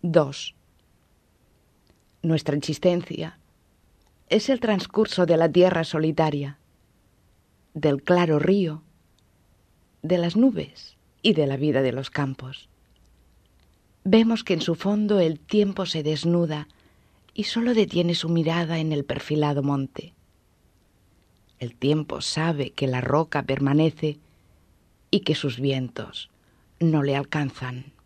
2. Nuestra existencia es el transcurso de la tierra solitaria, del claro río, de las nubes y de la vida de los campos. Vemos que en su fondo el tiempo se desnuda y solo detiene su mirada en el perfilado monte. El tiempo sabe que la roca permanece y que sus vientos no le alcanzan.